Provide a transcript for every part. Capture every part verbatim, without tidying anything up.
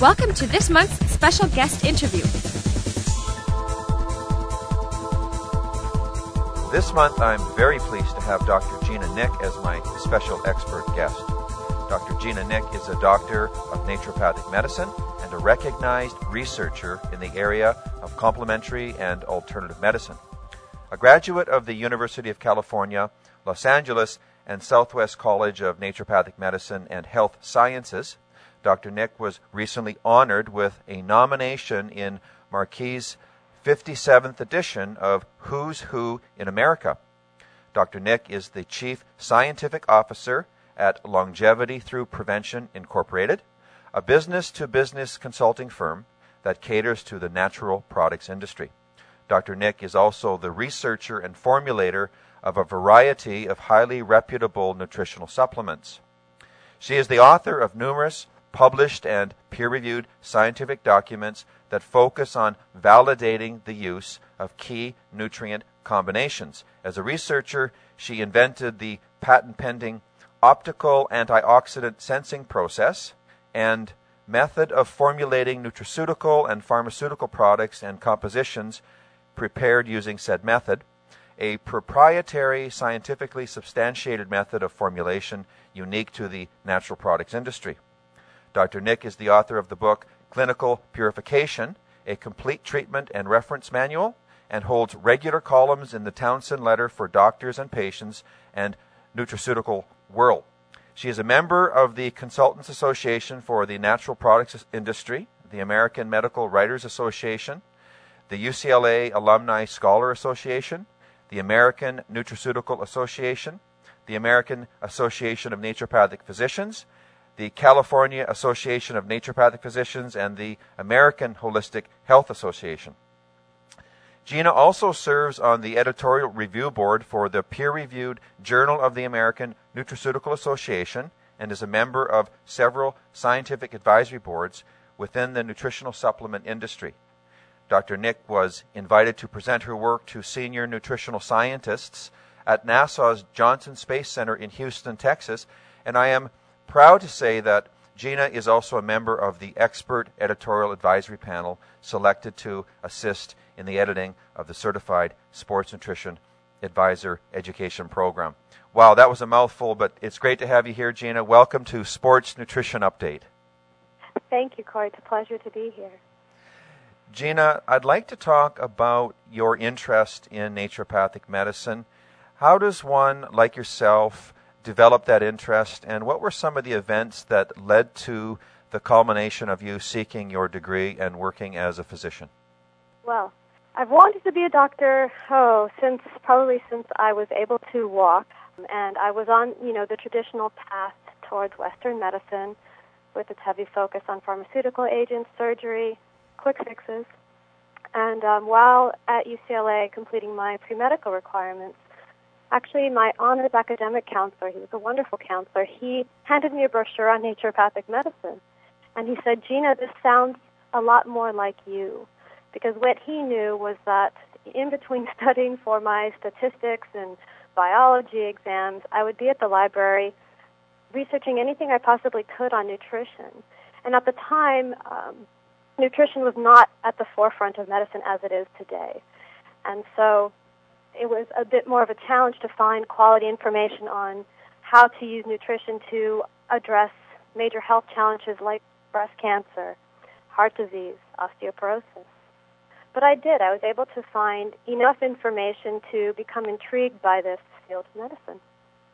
Welcome to this month's special guest interview. This month, I'm very pleased to have Doctor Gina Nick as my special expert guest. Doctor Gina Nick is a doctor of naturopathic medicine and a recognized researcher in the area of complementary and alternative medicine. A graduate of the University of California, Los Angeles, and Southwest College of Naturopathic Medicine and Health Sciences, Doctor Nick was recently honored with a nomination in Marquis' fifty-seventh edition of Who's Who in America. Doctor Nick is the Chief Scientific Officer at Longevity Through Prevention Incorporated, a business-to-business consulting firm that caters to the natural products industry. Doctor Nick is also the researcher and formulator of a variety of highly reputable nutritional supplements. She is the author of numerous published and peer-reviewed scientific documents that focus on validating the use of key nutrient combinations. As a researcher, she invented the patent-pending optical antioxidant sensing process and method of formulating nutraceutical and pharmaceutical products and compositions prepared using said method, a proprietary, scientifically substantiated method of formulation unique to the natural products industry. Doctor Nick is the author of the book Clinical Purification, a complete treatment and reference manual, and holds regular columns in the Townsend Letter for Doctors and Patients and Nutraceutical World. She is a member of the Consultants Association for the Natural Products Industry, the American Medical Writers Association, the U C L A Alumni Scholar Association, the American Nutraceutical Association, the American Association of Naturopathic Physicians, the California Association of Naturopathic Physicians, and the American Holistic Health Association. Gina also serves on the editorial review board for the peer-reviewed Journal of the American Nutraceutical Association and is a member of several scientific advisory boards within the nutritional supplement industry. Doctor Nick was invited to present her work to senior nutritional scientists at NASA's Johnson Space Center in Houston, Texas, and I am proud to say that Gina is also a member of the expert editorial advisory panel selected to assist in the editing of the Certified Sports Nutrition Advisor Education Program. Wow, that was a mouthful, but it's great to have you here, Gina. Welcome to Sports Nutrition Update. Thank you, Corey. It's a pleasure to be here. Gina, I'd like to talk about your interest in naturopathic medicine. How does one, like yourself, develop that interest, and what were some of the events that led to the culmination of you seeking your degree and working as a physician? Well, I've wanted to be a doctor, oh, since probably since I was able to walk, and I was on, you know, the traditional path towards Western medicine with its heavy focus on pharmaceutical agents, surgery, quick fixes. And um, while at U C L A completing my pre-medical requirements, actually, my honors academic counselor, he was a wonderful counselor, he handed me a brochure on naturopathic medicine. And he said, Gina, this sounds a lot more like you. Because what he knew was that in between studying for my statistics and biology exams, I would be at the library researching anything I possibly could on nutrition. And at the time, um, nutrition was not at the forefront of medicine as it is today. And so it was a bit more of a challenge to find quality information on how to use nutrition to address major health challenges like breast cancer, heart disease, osteoporosis. But I did. I was able to find enough information to become intrigued by this field of medicine.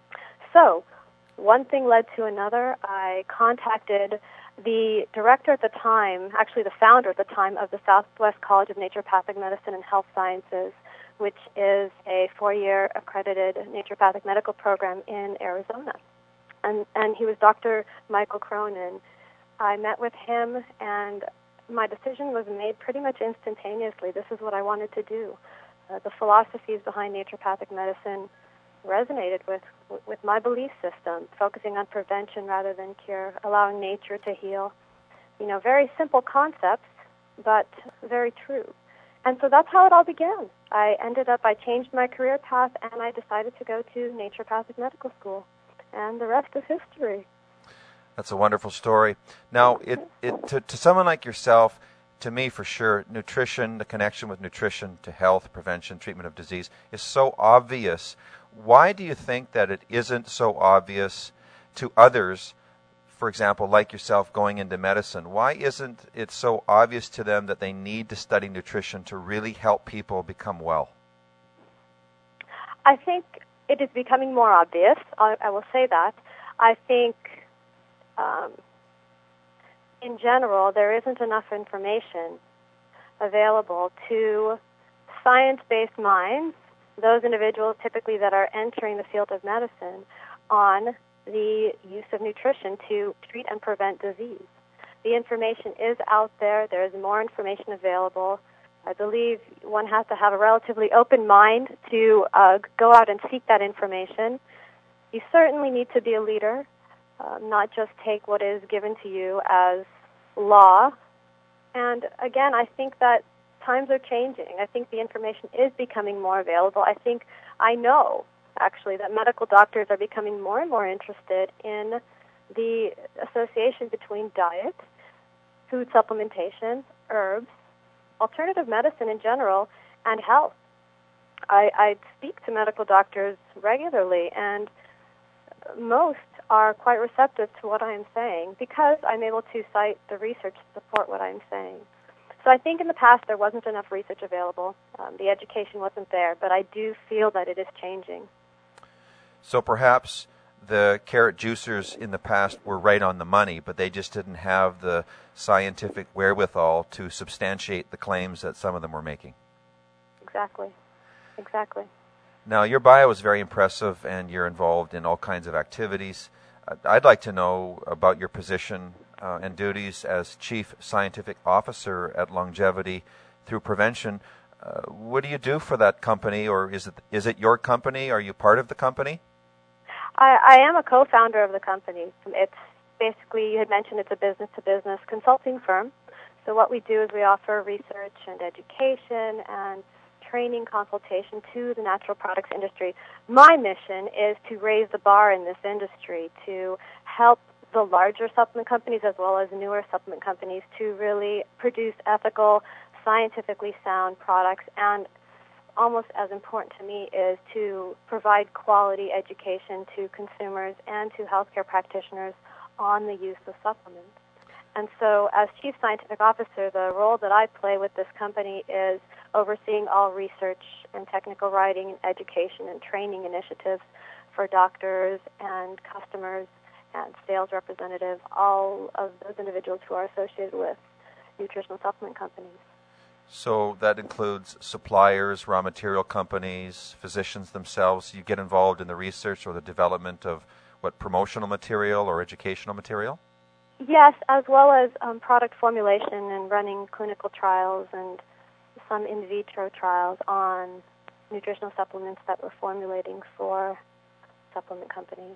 So one thing led to another. I contacted the director at the time, actually the founder at the time, of the Southwest College of Naturopathic Medicine and Health Sciences, which is a four-year accredited naturopathic medical program in Arizona. And, and he was Doctor Michael Cronin. I met with him, and my decision was made pretty much instantaneously. This is what I wanted to do. Uh, the philosophies behind naturopathic medicine resonated with with my belief system, focusing on prevention rather than cure, allowing nature to heal. You know, very simple concepts, but very true. And so that's how it all began. I ended up, I changed my career path, and I decided to go to naturopathic medical school. And the rest is history. That's a wonderful story. Now, it, it to, to someone like yourself, to me for sure, nutrition, the connection with nutrition to health, prevention, treatment of disease is so obvious. Why do you think that it isn't so obvious to others, for example, like yourself going into medicine? Why isn't it so obvious to them that they need to study nutrition to really help people become well? I think it is becoming more obvious. I, I will say that. I think um, in general there isn't enough information available to science-based minds, those individuals typically that are entering the field of medicine, on the use of nutrition to treat and prevent disease. The information is out there. There is more information available. I believe one has to have a relatively open mind to uh, go out and seek that information. You certainly need to be a leader, uh, not just take what is given to you as law. And again, I think that times are changing. I think the information is becoming more available. I think, I know, actually, that medical doctors are becoming more and more interested in the association between diet, food supplementation, herbs, alternative medicine in general, and health. I, I speak to medical doctors regularly, and most are quite receptive to what I am saying because I'm able to cite the research to support what I'm saying. So I think in the past there wasn't enough research available. Um, the education wasn't there, but I do feel that it is changing. So perhaps the carrot juicers in the past were right on the money, but they just didn't have the scientific wherewithal to substantiate the claims that some of them were making. Exactly. Exactly. Now, your bio is very impressive, and you're involved in all kinds of activities. I'd like to know about your position uh, and duties as Chief Scientific Officer at Longevity Through Prevention. Uh, what do you do for that company, or is it is it your company? Are you part of the company? I, I am a co-founder of the company. It's basically, you had mentioned it's a business-to-business consulting firm. So what we do is we offer research and education and training consultation to the natural products industry. My mission is to raise the bar in this industry, to help the larger supplement companies as well as newer supplement companies to really produce ethical, scientifically sound products, and almost as important to me is to provide quality education to consumers and to healthcare practitioners on the use of supplements. And so as Chief Scientific Officer, the role that I play with this company is overseeing all research and technical writing and education and training initiatives for doctors and customers and sales representatives, all of those individuals who are associated with nutritional supplement companies. So that includes suppliers, raw material companies, physicians themselves. You get involved in the research or the development of, what, promotional material or educational material? Yes, as well as um, product formulation and running clinical trials and some in vitro trials on nutritional supplements that we're formulating for supplement companies.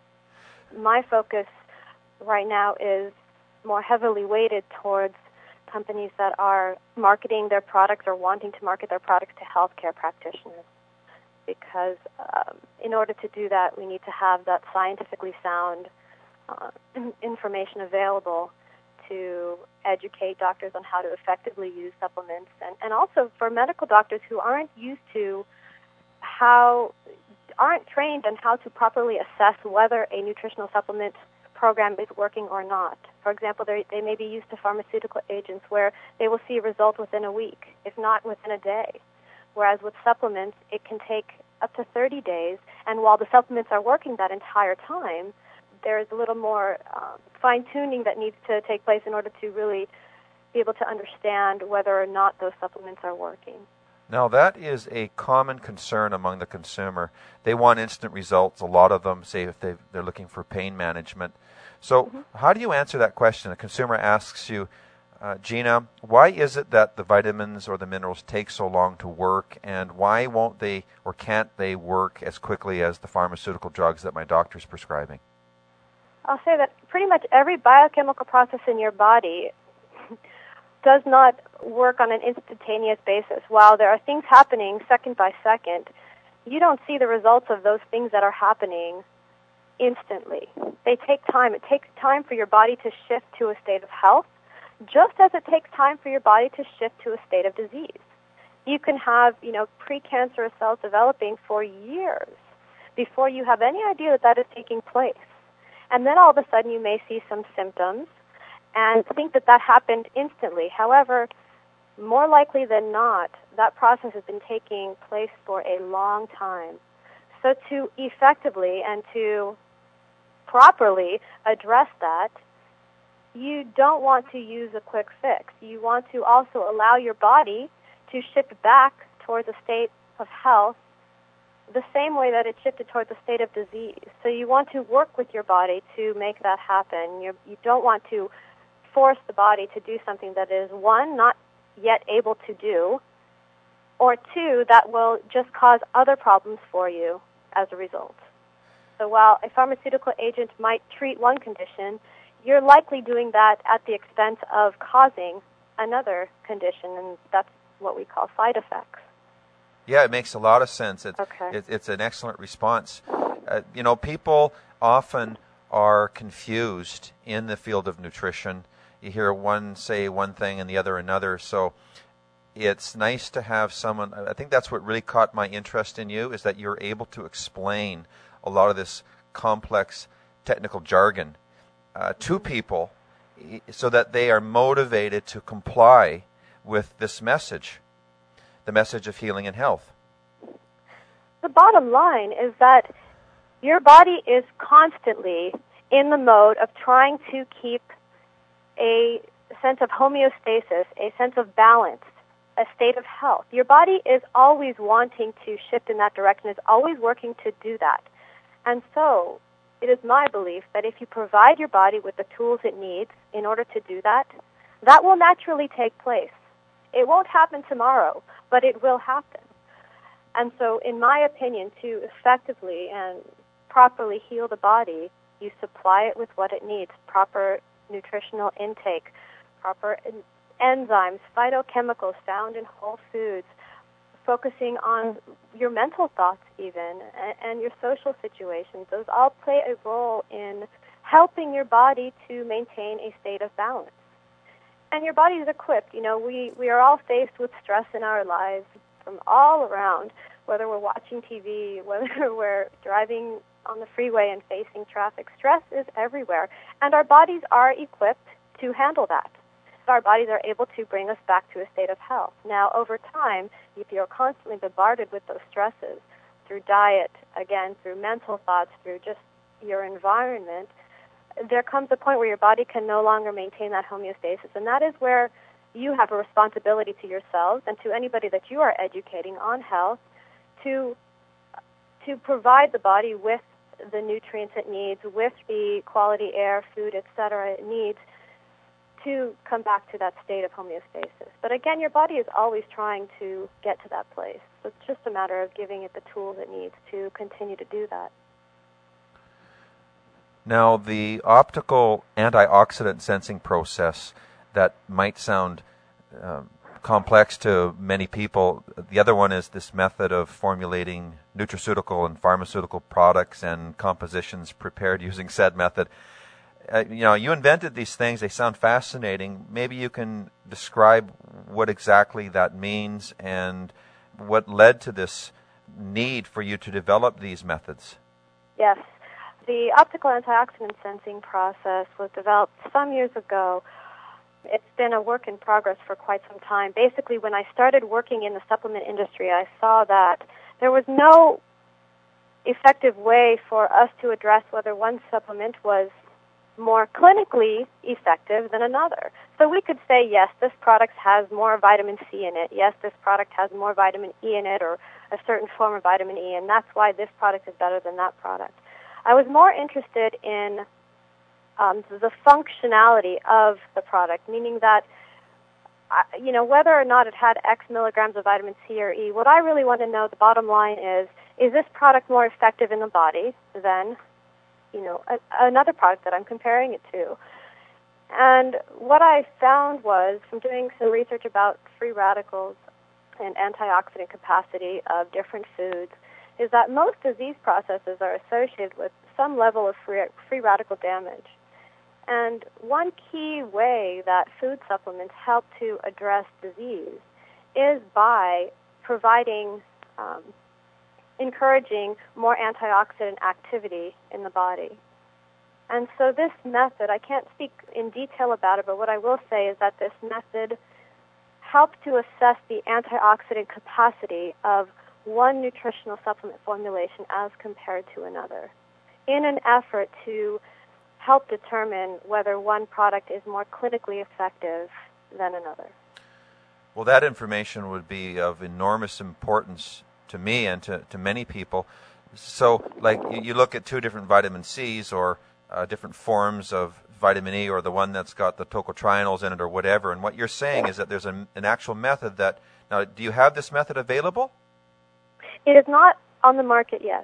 My focus right now is more heavily weighted towards companies that are marketing their products or wanting to market their products to healthcare practitioners, because um, in order to do that, we need to have that scientifically sound uh, information available to educate doctors on how to effectively use supplements, and, and also for medical doctors who aren't used to how, aren't trained on how to properly assess whether a nutritional supplement program is working or not. For example, they may be used to pharmaceutical agents where they will see a result within a week, if not within a day. Whereas with supplements, it can take up to thirty days, and while the supplements are working that entire time, there is a little more um, fine-tuning that needs to take place in order to really be able to understand whether or not those supplements are working. Now, that is a common concern among the consumer. They want instant results. A lot of them say if they're looking for pain management. So mm-hmm. How do you answer that question? A consumer asks you, uh, Gina, why is it that the vitamins or the minerals take so long to work, and why won't they or can't they work as quickly as the pharmaceutical drugs that my doctor's prescribing? I'll say that pretty much every biochemical process in your body does not work on an instantaneous basis. While there are things happening second by second, you don't see the results of those things that are happening instantly. They take time. It takes time for your body to shift to a state of health, just as it takes time for your body to shift to a state of disease. You can have, you know, precancerous cells developing for years before you have any idea that that is taking place. And then all of a sudden you may see some symptoms and think that that happened instantly. However, more likely than not, that process has been taking place for a long time. So to effectively and to properly address that, you don't want to use a quick fix. You want to also allow your body to shift back towards a state of health the same way that it shifted towards a state of disease. So you want to work with your body to make that happen. You're, you don't want to force the body to do something that is, one, not yet able to do, or two, that will just cause other problems for you as a result. So while a pharmaceutical agent might treat one condition, you're likely doing that at the expense of causing another condition, and that's what we call side effects. Yeah, it makes a lot of sense. It, okay. it, it's an excellent response. Uh, you know, people often are confused in the field of nutrition. You hear one say one thing and the other another, so it's nice to have someone. I think that's what really caught my interest in you, is that you're able to explain a lot of this complex technical jargon uh, to people so that they are motivated to comply with this message, the message of healing and health. The bottom line is that your body is constantly in the mode of trying to keep a sense of homeostasis, a sense of balance, a state of health. Your body is always wanting to shift in that direction, is always working to do that. And so it is my belief that if you provide your body with the tools it needs in order to do that, that will naturally take place. It won't happen tomorrow, but it will happen. And so in my opinion, to effectively and properly heal the body, you supply it with what it needs, proper nutritional intake, proper enzymes, phytochemicals found in whole foods, focusing on your mental thoughts even, and your social situations. Those all play a role in helping your body to maintain a state of balance. And your body is equipped. You know, we, we are all faced with stress in our lives from all around, whether we're watching T V, whether we're driving on the freeway and facing traffic. Stress is everywhere, and our bodies are equipped to handle that. Our bodies are able to bring us back to a state of health. Now, over time, if you're constantly bombarded with those stresses through diet, again, through mental thoughts, through just your environment, there comes a point where your body can no longer maintain that homeostasis, and that is where you have a responsibility to yourselves and to anybody that you are educating on health to to provide the body with the nutrients it needs, with the quality air, food, et cetera it needs to come back to that state of homeostasis. But again, your body is always trying to get to that place. So it's just a matter of giving it the tools it needs to continue to do that. Now, the optical antioxidant sensing process that might sound um, complex to many people. The other one is this method of formulating nutraceutical and pharmaceutical products and compositions prepared using said method. Uh, you know, you invented these things. They sound fascinating. Maybe you can describe what exactly that means and what led to this need for you to develop these methods. Yes. The optical antioxidant sensing process was developed some years ago. It's been a work in progress for quite some time. Basically, when I started working in the supplement industry, I saw that there was no effective way for us to address whether one supplement was more clinically effective than another. So we could say, yes, this product has more vitamin C in it. Yes, this product has more vitamin E in it, or a certain form of vitamin E, and that's why this product is better than that product. I was more interested in um, the functionality of the product, meaning that, uh, you know, whether or not it had X milligrams of vitamin C or E, what I really want to know, the bottom line is, is this product more effective in the body than, you know, a, another product that I'm comparing it to? And what I found was, from doing some research about free radicals and antioxidant capacity of different foods, is that most disease processes are associated with some level of free, free radical damage. And one key way that food supplements help to address disease is by providing, um, encouraging more antioxidant activity in the body. And so this method, I can't speak in detail about it, but what I will say is that this method helps to assess the antioxidant capacity of one nutritional supplement formulation as compared to another, in an effort to help determine whether one product is more clinically effective than another. Well, that information would be of enormous importance to me and to, to many people. So, like, you, you look at two different vitamin C's or uh, different forms of vitamin E, or the one that's got the tocotrienols in it or whatever, and what you're saying is that there's a, an actual method that... Now, do you have this method available? It is not on the market yet.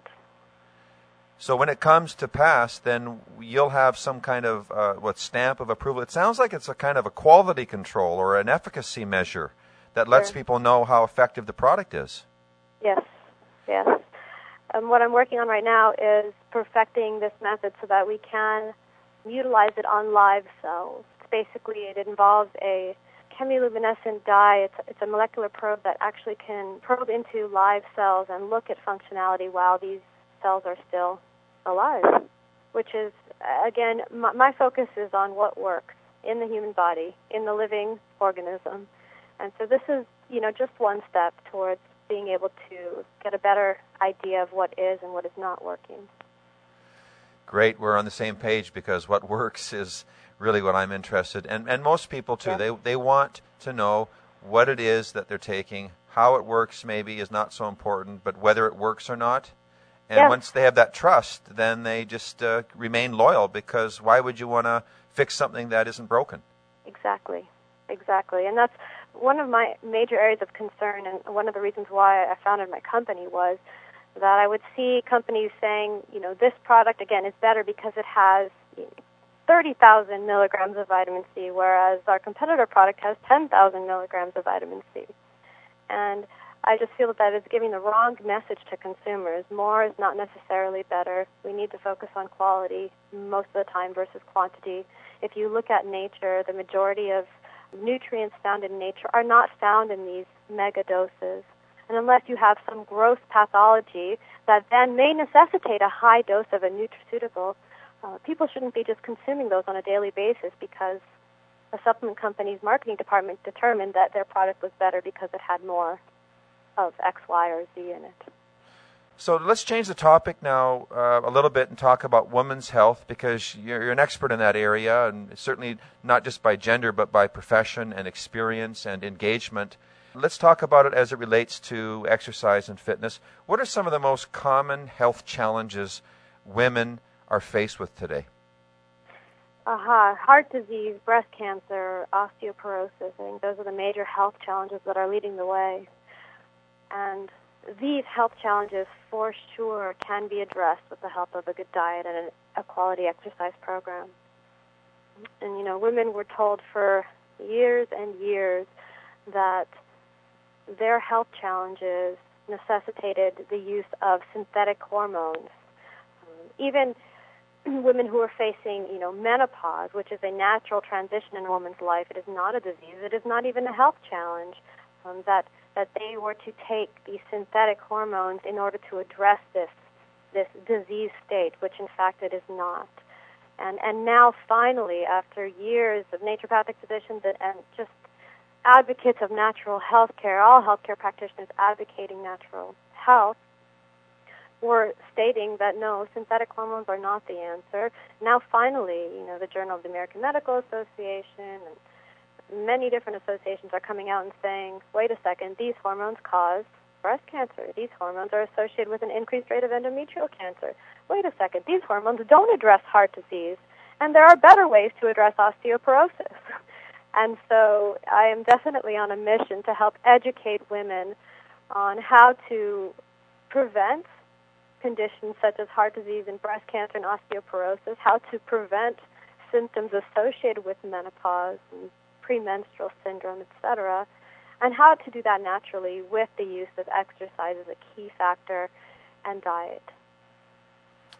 So when it comes to pass, then you'll have some kind of, uh, what, stamp of approval. It sounds like it's a kind of a quality control or an efficacy measure that lets Sure. people know how effective the product is. Yes, yes. Um, what I'm working on right now is perfecting this method so that we can utilize it on live cells. Basically, it involves a chemiluminescent dye. It's, it's a molecular probe that actually can probe into live cells and look at functionality while these cells are still alive, which is, again, my, my focus is on what works in the human body, in the living organism. And so this is, you know, just one step towards being able to get a better idea of what is and what is not working. Great, we're on the same page, because what works is really what I'm interested in. And, and most people, too, yeah. they, they want to know what it is that they're taking. How it works maybe is not so important, but whether it works or not. And yeah. once they have that trust, then they just uh, remain loyal, because why would you want to fix something that isn't broken? Exactly, exactly. And that's one of my major areas of concern, and one of the reasons why I founded my company was that I would see companies saying, you know, this product, again, is better because it has thirty thousand milligrams of vitamin C, whereas our competitor product has ten thousand milligrams of vitamin C. And I just feel that that is giving the wrong message to consumers. More is not necessarily better. We need to focus on quality most of the time versus quantity. If you look at nature, the majority of nutrients found in nature are not found in these mega doses. And unless you have some gross pathology that then may necessitate a high dose of a nutraceutical, uh, people shouldn't be just consuming those on a daily basis because a supplement company's marketing department determined that their product was better because it had more of X, Y, or Z in it. So let's change the topic now uh, a little bit and talk about women's health, because you're, you're an expert in that area, and certainly not just by gender, but by profession and experience and engagement. Let's talk about it as it relates to exercise and fitness. What are some of the most common health challenges women are faced with today? Aha, uh-huh. Heart disease, breast cancer, osteoporosis. I think those are the major health challenges that are leading the way. And these health challenges, for sure, can be addressed with the help of a good diet and a quality exercise program. And, you know, women were told for years and years that their health challenges necessitated the use of synthetic hormones. Um, even women who are facing, you know, menopause, which is a natural transition in a woman's life, it is not a disease, it is not even a health challenge, um, that that they were to take these synthetic hormones in order to address this this disease state, which in fact it is not. And and now finally, after years of naturopathic physicians and, and just advocates of natural health care, all healthcare practitioners advocating natural health, were stating that no, synthetic hormones are not the answer. Now finally, you know, the Journal of the American Medical Association and many different associations are coming out and saying, wait a second, these hormones cause breast cancer. These hormones are associated with an increased rate of endometrial cancer. Wait a second, these hormones don't address heart disease, and there are better ways to address osteoporosis. And so I am definitely on a mission to help educate women on how to prevent conditions such as heart disease and breast cancer and osteoporosis, how to prevent symptoms associated with menopause and premenstrual syndrome, et cetera, and how to do that naturally with the use of exercise as a key factor and diet.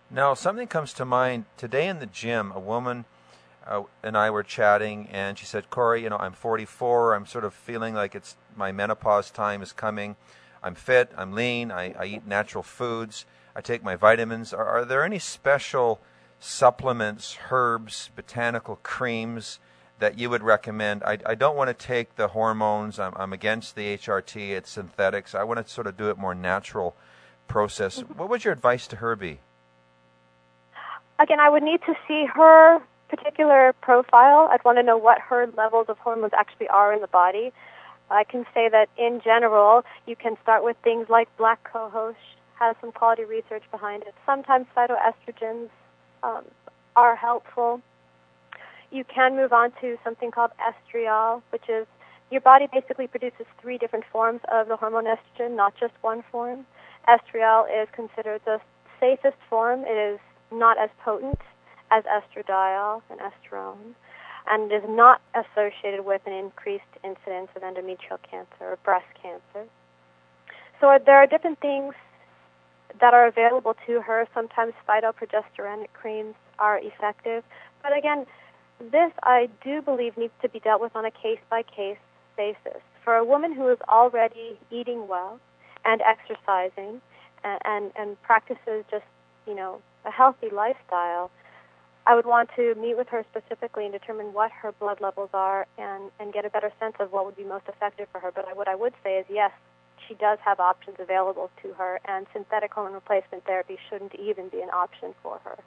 Now, something comes to mind. Today in the gym, a woman uh, and I were chatting, and she said, Corey, you know, I'm forty-four. I'm sort of feeling like it's my menopause time is coming. I'm fit. I'm lean. I, I eat natural foods. I take my vitamins. Are, are there any special supplements, herbs, botanical creams that you would recommend? I, I don't want to take the hormones. I'm, I'm against the H R T. It's synthetics. I want to sort of do it more natural process. Mm-hmm. What would your advice to her be? Again, I would need to see her particular profile. I'd want to know what her levels of hormones actually are in the body. I can say that in general, you can start with things like black cohosh, has some quality research behind it. Sometimes phytoestrogens um, are helpful. You can move on to something called estriol, which is your body basically produces three different forms of the hormone estrogen, not just one form. Estriol is considered the safest form. It is not as potent as estradiol and estrone, and is not associated with an increased incidence of endometrial cancer or breast cancer. So there are different things that are available to her. Sometimes phytoprogesteronic creams are effective. But again, this I do believe needs to be dealt with on a case-by-case basis. For a woman who is already eating well and exercising and, and, and practices just, you know, a healthy lifestyle, I would want to meet with her specifically and determine what her blood levels are and, and get a better sense of what would be most effective for her. But I, what I would say is, yes, she does have options available to her, and synthetic hormone replacement therapy shouldn't even be an option for her.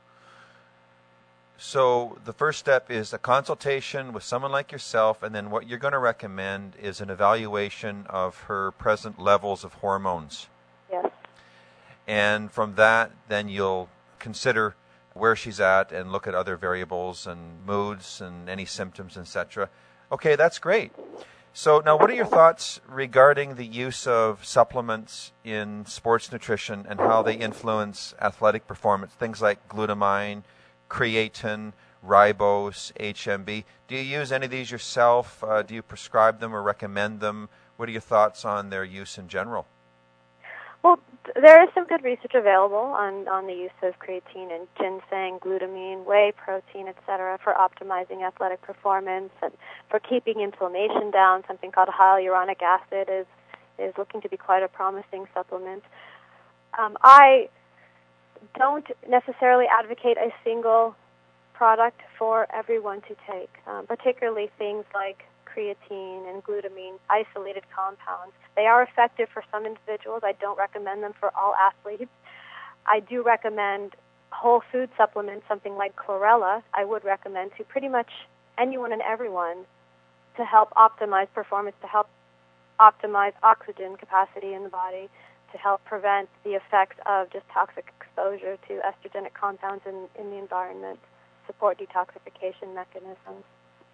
So the first step is a consultation with someone like yourself, and then what you're going to recommend is an evaluation of her present levels of hormones. Yes. And from that, then you'll consider where she's at and look at other variables and moods and any symptoms, et cetera. Okay, that's great. So now what are your thoughts regarding the use of supplements in sports nutrition and how they influence athletic performance, things like glutamine, creatine, ribose, H M B? Do you use any of these yourself? Uh, do you prescribe them or recommend them? What are your thoughts on their use in general? Well, there is some good research available on, on the use of creatine and ginseng, glutamine, whey protein, et cetera, for optimizing athletic performance and for keeping inflammation down. Something called hyaluronic acid is is looking to be quite a promising supplement. Um, I don't necessarily advocate a single product for everyone to take, um, particularly things like creatine and glutamine, isolated compounds. They are effective for some individuals. I don't recommend them for all athletes. I do recommend whole food supplements, something like chlorella, I would recommend to pretty much anyone and everyone to help optimize performance, to help optimize oxygen capacity in the body, to help prevent the effects of just toxic exposure to estrogenic compounds in, in the environment, support detoxification mechanisms.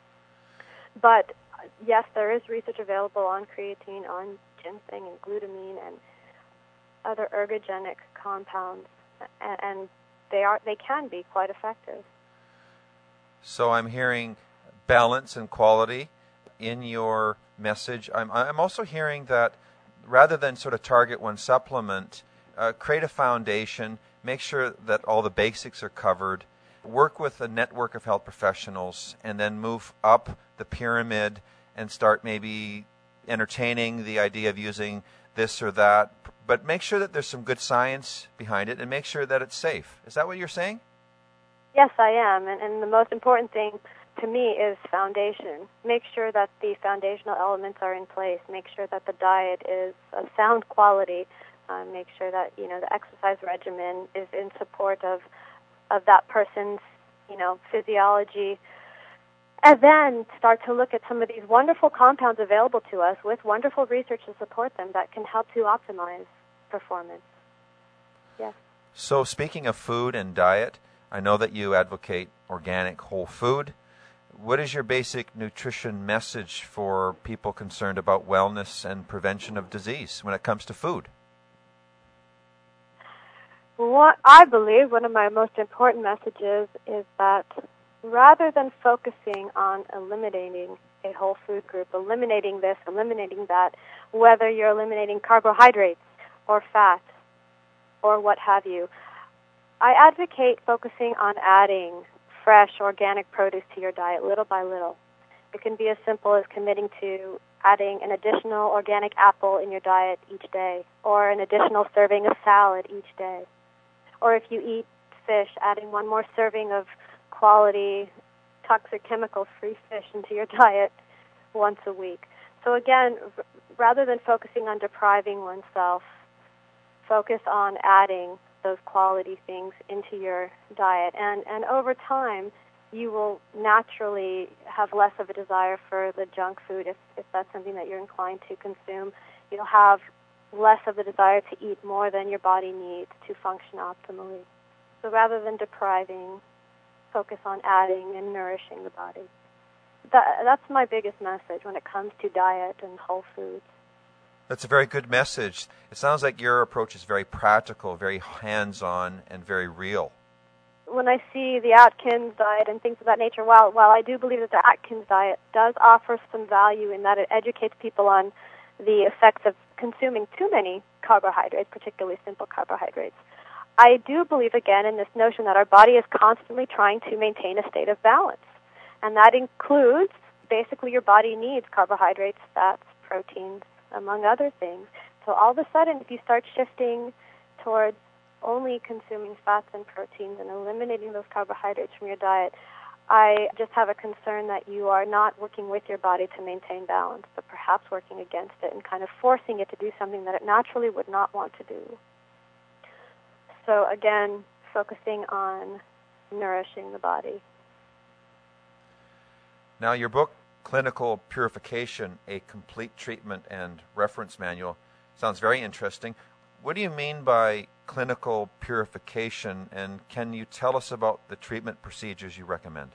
But yes, there is research available on creatine, on ginseng and glutamine and other ergogenic compounds, and, and they are they can be quite effective. So I'm hearing balance and quality in your message. I'm I'm also hearing that rather than sort of target one supplement, uh, create a foundation, make sure that all the basics are covered, work with a network of health professionals, and then move up the pyramid and start maybe entertaining the idea of using this or that. But make sure that there's some good science behind it and make sure that it's safe. Is that what you're saying? Yes, I am. And, and the most important thing to me is foundation. Make sure that the foundational elements are in place. Make sure that the diet is of sound quality. Uh, make sure that, you know, the exercise regimen is in support of of that person's, you know, physiology. And then start to look at some of these wonderful compounds available to us with wonderful research to support them that can help to optimize performance. Yes. So speaking of food and diet, I know that you advocate organic whole food. What is your basic nutrition message for people concerned about wellness and prevention of disease when it comes to food? What I believe one of my most important messages is that rather than focusing on eliminating a whole food group, eliminating this, eliminating that, whether you're eliminating carbohydrates or fat or what have you, I advocate focusing on adding fresh, organic produce to your diet little by little. It can be as simple as committing to adding an additional organic apple in your diet each day, or an additional serving of salad each day. Or if you eat fish, adding one more serving of quality, toxic chemical-free fish into your diet once a week. So again, r- rather than focusing on depriving oneself, focus on adding those quality things into your diet. And, and over time, you will naturally have less of a desire for the junk food if, if that's something that you're inclined to consume. You'll have less of the desire to eat more than your body needs to function optimally. So rather than depriving, focus on adding and nourishing the body. That, that's my biggest message when it comes to diet and whole foods. That's a very good message. It sounds like your approach is very practical, very hands-on, and very real. When I see the Atkins diet and things of that nature, while, while I do believe that the Atkins diet does offer some value in that it educates people on the effects of consuming too many carbohydrates, particularly simple carbohydrates, I do believe, again, in this notion that our body is constantly trying to maintain a state of balance. And that includes, basically, your body needs carbohydrates, fats, proteins, among other things. So all of a sudden, if you start shifting towards only consuming fats and proteins and eliminating those carbohydrates from your diet, I just have a concern that you are not working with your body to maintain balance, but perhaps working against it and kind of forcing it to do something that it naturally would not want to do. So again, focusing on nourishing the body. Now, your book, Clinical Purification, A Complete Treatment and Reference Manual, sounds very interesting. What do you mean by clinical purification, and can you tell us about the treatment procedures you recommend?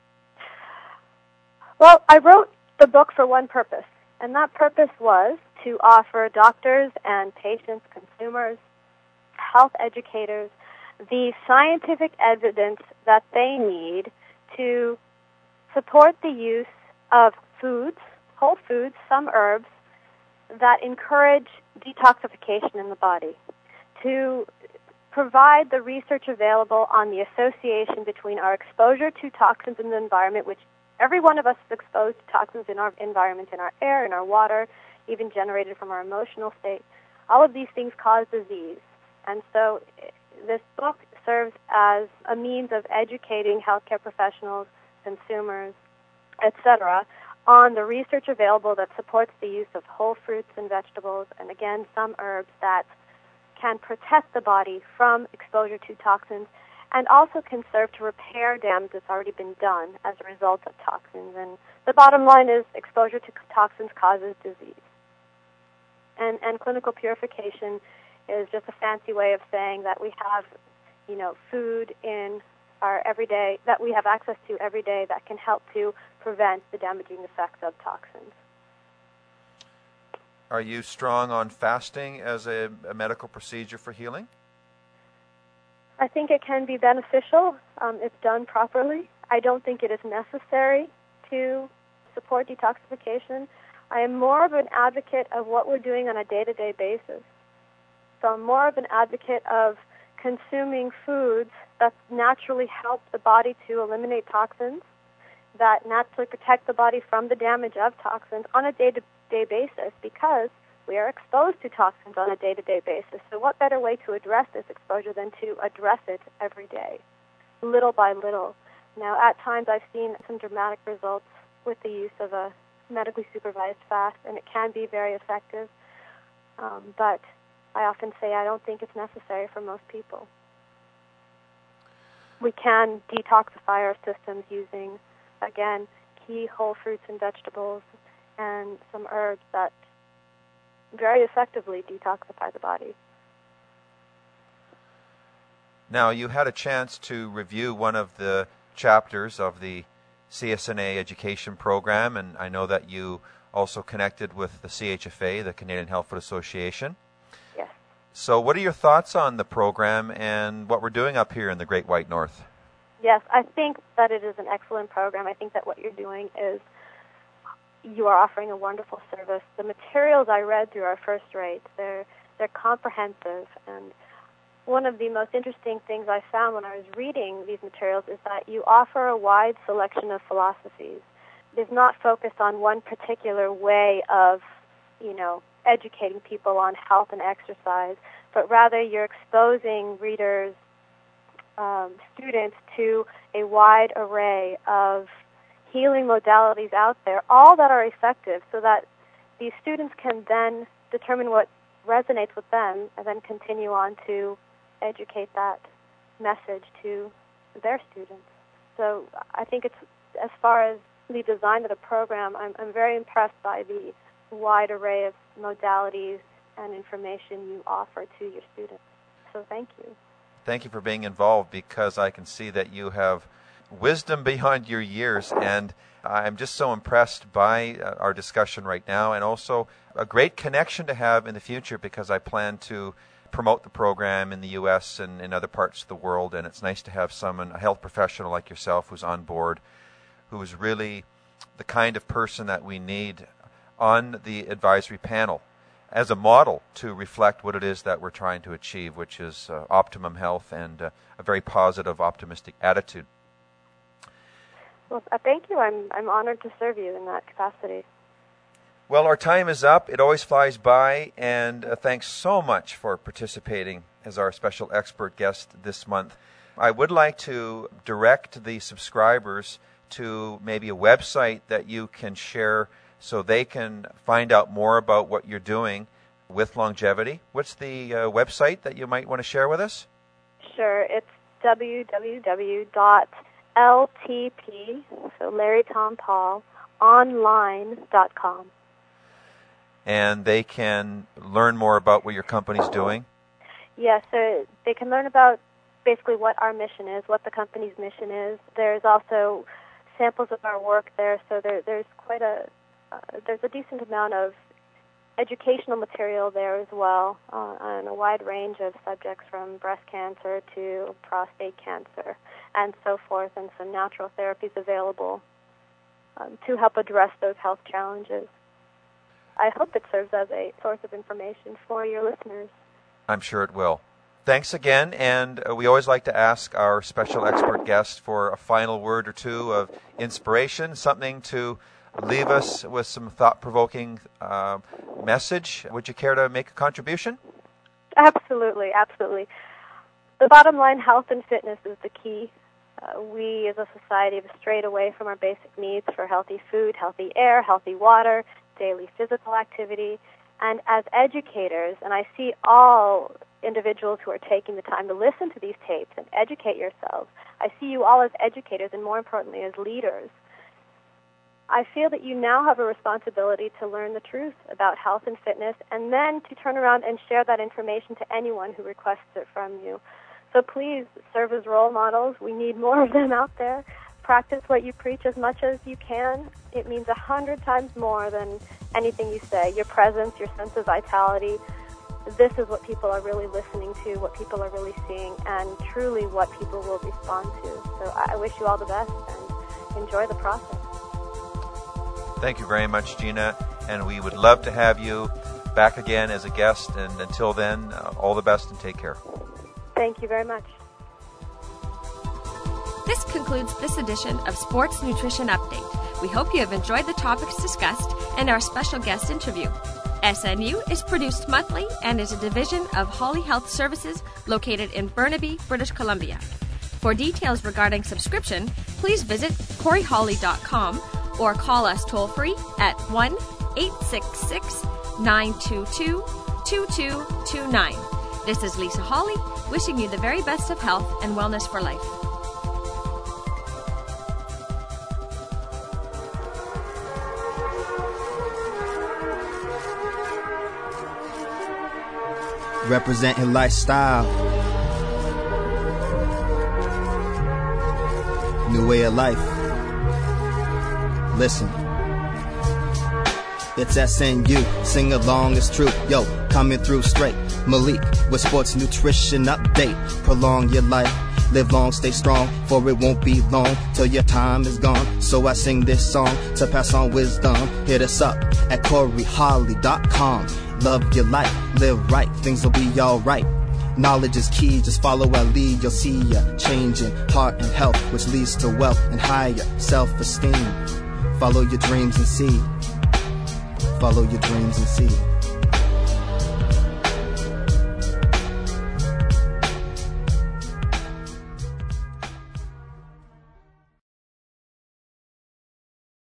Well, I wrote the book for one purpose, and that purpose was to offer doctors and patients, consumers, health educators, the scientific evidence that they need to support the use of foods, whole foods, some herbs, that encourage detoxification in the body, to provide the research available on the association between our exposure to toxins in the environment, which every one of us is exposed to toxins in our environment, in our air, in our water, even generated from our emotional state. All of these things cause disease. And so this book serves as a means of educating healthcare professionals, consumers, et cetera, on the research available that supports the use of whole fruits and vegetables, and again, some herbs that can protect the body from exposure to toxins and also can serve to repair damage that's already been done as a result of toxins. And the bottom line is exposure to toxins causes disease. And, and clinical purification is just a fancy way of saying that we have, you know, food in our everyday, that we have access to every day that can help to prevent the damaging effects of toxins. Are you strong on fasting as a, a medical procedure for healing? I think it can be beneficial um, if done properly. I don't think it is necessary to support detoxification. I am more of an advocate of what we're doing on a day-to-day basis. So I'm more of an advocate of consuming foods that naturally help the body to eliminate toxins, that naturally protect the body from the damage of toxins on a day-to-day basis, because we are exposed to toxins on a day-to-day basis. So what better way to address this exposure than to address it every day, little by little? Now, at times I've seen some dramatic results with the use of a medically supervised fast, and it can be very effective, um, but I often say I don't think it's necessary for most people. We can detoxify our systems using, again, key whole fruits and vegetables and some herbs that very effectively detoxify the body. Now, you had a chance to review one of the chapters of the C S N A education program, and I know that you also connected with the C H F A, the Canadian Health Food Association. Yes. So what are your thoughts on the program and what we're doing up here in the Great White North? Yes, I think that it is an excellent program. I think that what you're doing is you are offering a wonderful service. The materials I read through are first rate. They're they're comprehensive, and one of the most interesting things I found when I was reading these materials is that you offer a wide selection of philosophies. It is not focused on one particular way of, you know, educating people on health and exercise, but rather you're exposing readers, um, students, to a wide array of healing modalities out there, all that are effective, so that these students can then determine what resonates with them and then continue on to educate that message to their students. So I think it's, as far as the design of the program, I'm, I'm very impressed by the wide array of modalities and information you offer to your students. So thank you. Thank you for being involved, because I can see that you have wisdom beyond your years, and I'm just so impressed by uh, our discussion right now, and also a great connection to have in the future, because I plan to promote the program in the U S and in other parts of the world, and it's nice to have someone, a health professional like yourself, who's on board, who is really the kind of person that we need on the advisory panel as a model to reflect what it is that we're trying to achieve, which is uh, optimum health and uh, a very positive, optimistic attitude. Well, uh, thank you. I'm I'm honored to serve you in that capacity. Well, our time is up. It always flies by, and uh, thanks so much for participating as our special expert guest this month. I would like to direct the subscribers to maybe a website that you can share so they can find out more about what you're doing with longevity. What's the uh, website that you might want to share with us? Sure. It's w w w dot l t p, so Larry Tom Paul, online dot com. And they can learn more about what your company's doing? Yes, so they can learn about basically what our mission is, what the company's mission is. There's also samples of our work there, so there, there's quite a uh, there's a decent amount of educational material there as well, uh, on a wide range of subjects from breast cancer to prostate cancer and so forth, and some natural therapies available um, to help address those health challenges. I hope it serves as a source of information for your listeners. I'm sure it will. Thanks again, and uh, we always like to ask our special expert guest for a final word or two of inspiration, something to leave us with some thought-provoking uh, message. Would you care to make a contribution? Absolutely, absolutely. The bottom line, health and fitness is the key. Uh, we as a society have strayed away from our basic needs for healthy food, healthy air, healthy water, daily physical activity. And as educators, and I see all individuals who are taking the time to listen to these tapes and educate yourselves, I see you all as educators and, more importantly, as leaders. I feel that you now have a responsibility to learn the truth about health and fitness, and then to turn around and share that information to anyone who requests it from you. So please serve as role models. We need more of them out there. Practice what you preach as much as you can. It means a hundred times more than anything you say. Your presence, your sense of vitality, this is what people are really listening to, what people are really seeing, and truly what people will respond to. So I wish you all the best and enjoy the process. Thank you very much, Gina, and we would love to have you back again as a guest, and until then, uh, all the best and take care. Thank you very much. This concludes this edition of Sports Nutrition Update. We hope you have enjoyed the topics discussed and our special guest interview. S N U is produced monthly and is a division of Hawley Health Services located in Burnaby, British Columbia. For details regarding subscription, please visit corey hawley dot com or call us toll-free at one eight six six, nine two two, two two two nine. This is Lisa Hawley, wishing you the very best of health and wellness for life. Representing lifestyle, new way of life. Listen, it's S N U, sing along, it's true. Yo, coming through straight, Malik with Sports Nutrition Update. Prolong your life, live long, stay strong, for it won't be long till your time is gone. So I sing this song to pass on wisdom. Hit us up at corey hawley dot com. Love your life, live right, things will be alright. Knowledge is key, just follow our lead. You'll see ya changing heart and health, which leads to wealth and higher self-esteem. Follow your dreams and see. Follow your dreams and see.